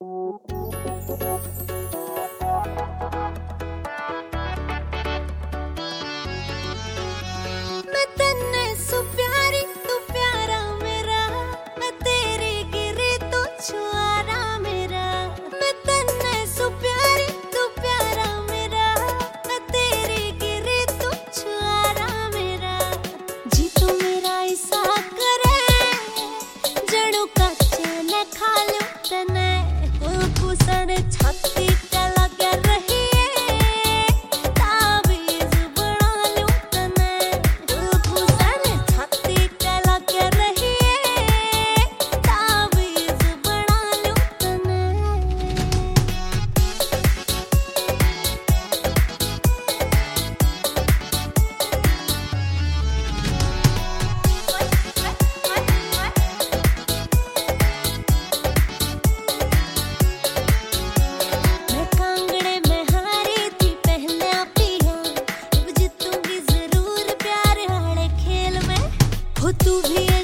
मैं तन्ने सु प्यारी तू प्यारा मेरा, मैं तेरे गिरे तो छुआरा मेरा। मैं तन्ने सु प्यारी तू प्यारा मेरा, मैं तेरे गिरे तो छुआरा मेरा। जी तू मेरा ऐसा करे जड़ों का चैन खा लो तने, कुसन छाती का लगे रही तू भी